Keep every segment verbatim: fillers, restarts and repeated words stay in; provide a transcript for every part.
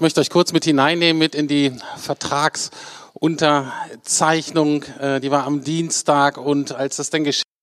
möchte euch kurz mit hineinnehmen, mit in die Vertragsunterzeichnung. Äh, die war am Dienstag und als das dann geschehen,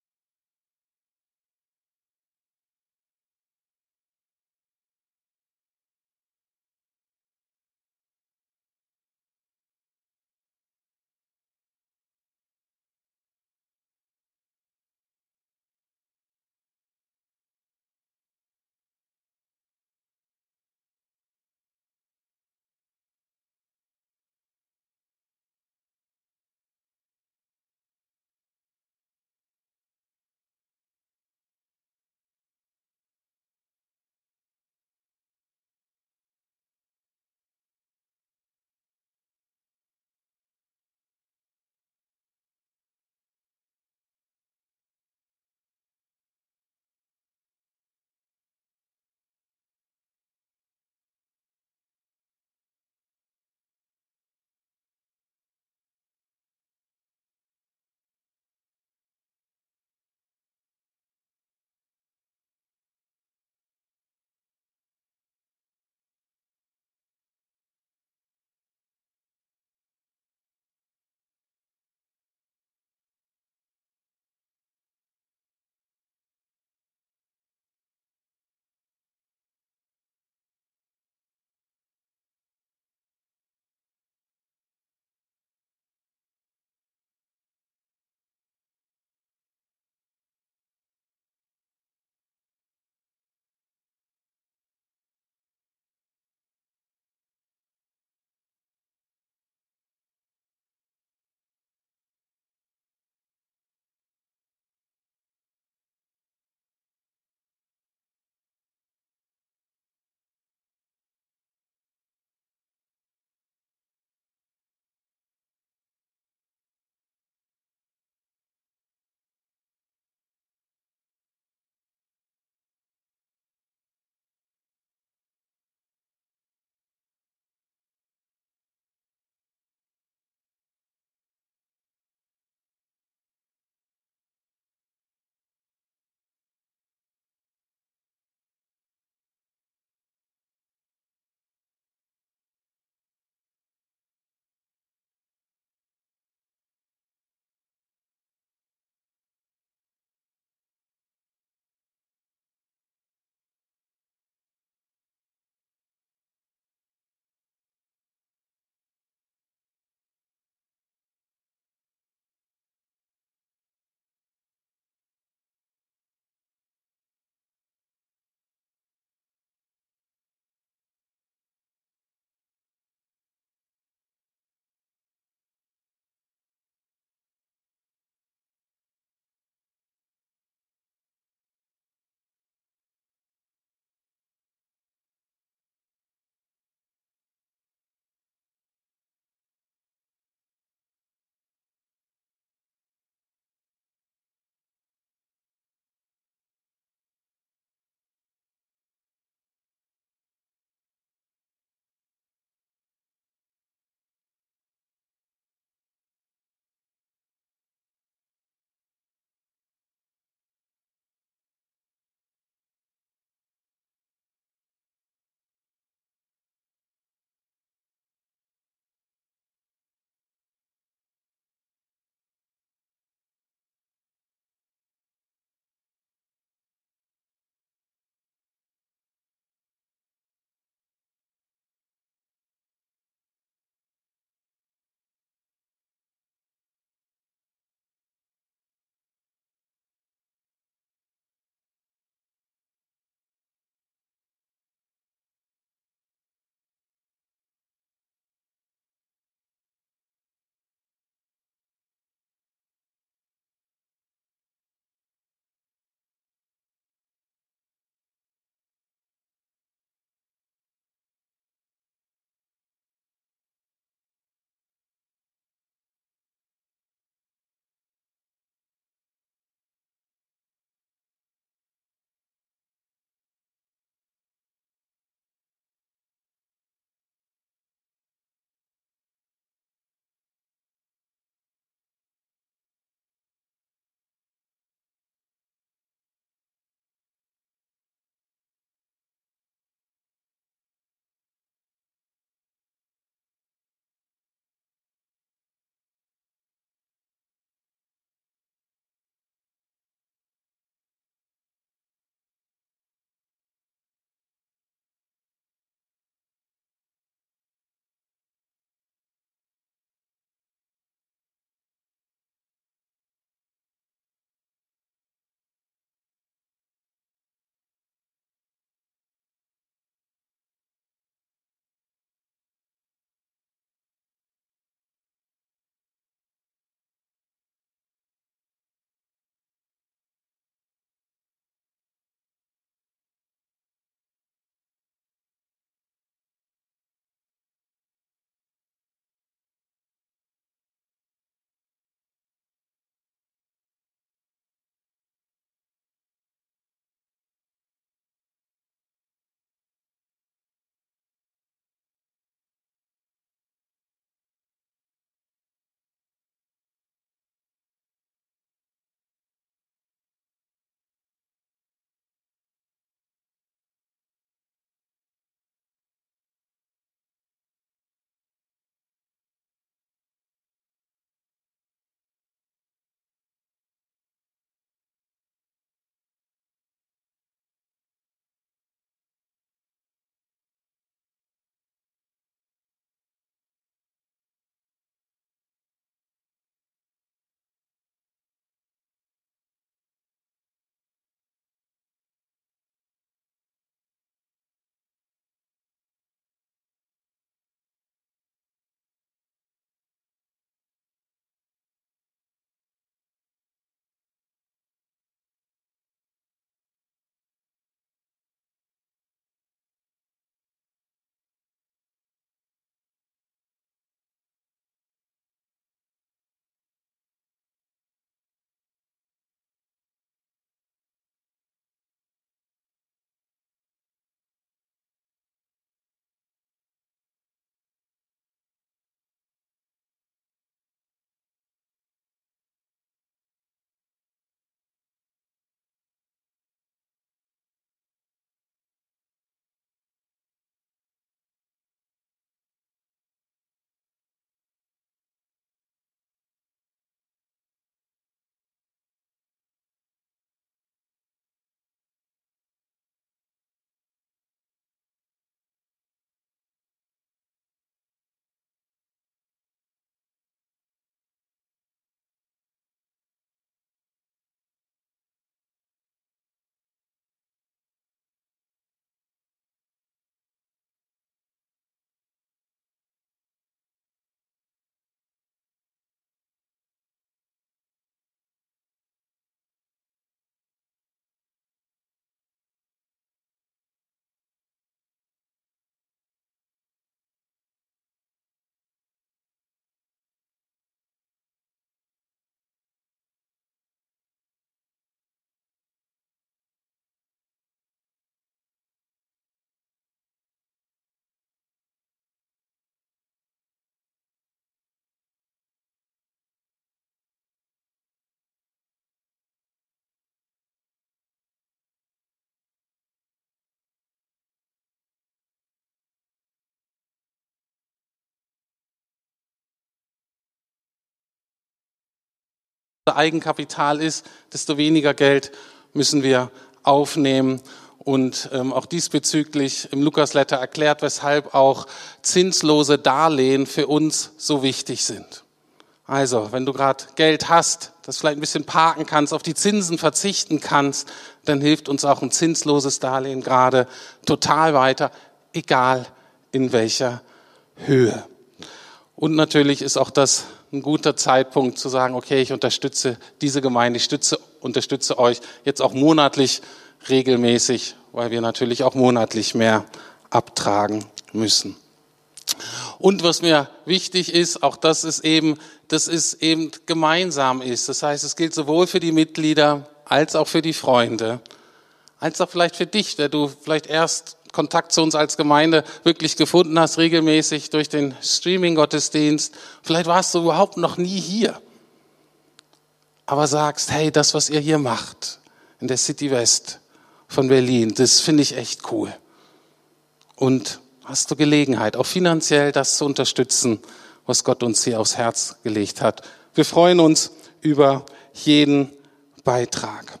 Eigenkapital ist, desto weniger Geld müssen wir aufnehmen. Und ähm, auch diesbezüglich im Lukas-Letter erklärt, weshalb auch zinslose Darlehen für uns so wichtig sind. Also, wenn du gerade Geld hast, das vielleicht ein bisschen parken kannst, auf die Zinsen verzichten kannst, dann hilft uns auch ein zinsloses Darlehen gerade total weiter, egal in welcher Höhe. Und natürlich ist auch das ein guter Zeitpunkt zu sagen, okay, ich unterstütze diese Gemeinde, ich stütze, unterstütze euch jetzt auch monatlich regelmäßig, weil wir natürlich auch monatlich mehr abtragen müssen. Und was mir wichtig ist, auch das ist eben, dass es eben gemeinsam ist. Das heißt, es gilt sowohl für die Mitglieder als auch für die Freunde, als auch vielleicht für dich, der du vielleicht erst Kontakt zu uns als Gemeinde wirklich gefunden hast, regelmäßig durch den Streaming-Gottesdienst. Vielleicht warst du überhaupt noch nie hier, aber sagst, hey, das, was ihr hier macht in der City West von Berlin, das finde ich echt cool. Und hast du Gelegenheit, auch finanziell das zu unterstützen, was Gott uns hier aufs Herz gelegt hat. Wir freuen uns über jeden Beitrag.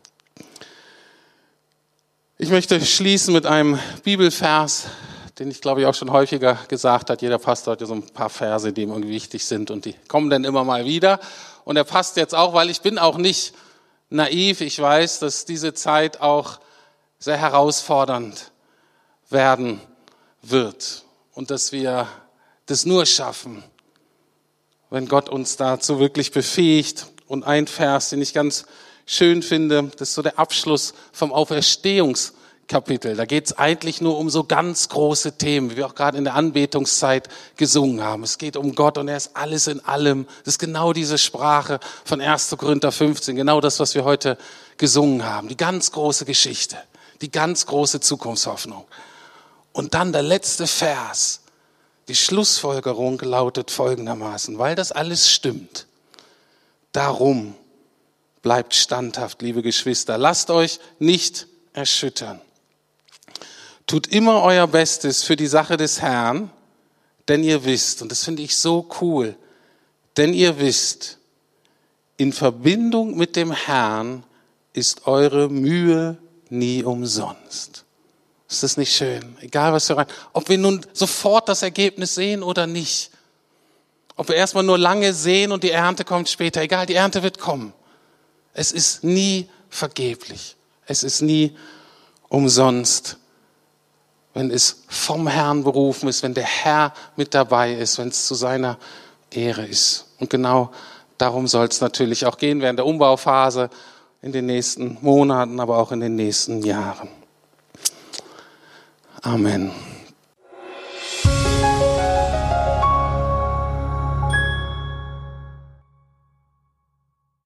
Ich möchte schließen mit einem Bibelvers, den ich glaube ich auch schon häufiger gesagt habe. Jeder Pastor hat ja so ein paar Verse, die ihm irgendwie wichtig sind und die kommen dann immer mal wieder. Und er passt jetzt auch, weil ich bin auch nicht naiv. Ich weiß, dass diese Zeit auch sehr herausfordernd werden wird und dass wir das nur schaffen, wenn Gott uns dazu wirklich befähigt. Und ein Vers, den ich ganz schön finde, das ist so der Abschluss vom Auferstehungskapitel. Da geht es eigentlich nur um so ganz große Themen, wie wir auch gerade in der Anbetungszeit gesungen haben. Es geht um Gott und er ist alles in allem. Das ist genau diese Sprache von erster Korinther fünfzehn, genau das, was wir heute gesungen haben. Die ganz große Geschichte, die ganz große Zukunftshoffnung. Und dann der letzte Vers, die Schlussfolgerung lautet folgendermaßen, weil das alles stimmt. Darum bleibt standhaft, liebe Geschwister. Lasst euch nicht erschüttern. Tut immer euer Bestes für die Sache des Herrn, denn ihr wisst, und das finde ich so cool, denn ihr wisst, in Verbindung mit dem Herrn ist eure Mühe nie umsonst. Ist das nicht schön? Egal was wir rein, ob wir nun sofort das Ergebnis sehen oder nicht. Ob wir erstmal nur lange sehen und die Ernte kommt später. Egal, die Ernte wird kommen. Es ist nie vergeblich. Es ist nie umsonst. Wenn es vom Herrn berufen ist, wenn der Herr mit dabei ist, wenn es zu seiner Ehre ist. Und genau darum soll es natürlich auch gehen während der Umbauphase, in den nächsten Monaten, aber auch in den nächsten Jahren. Amen.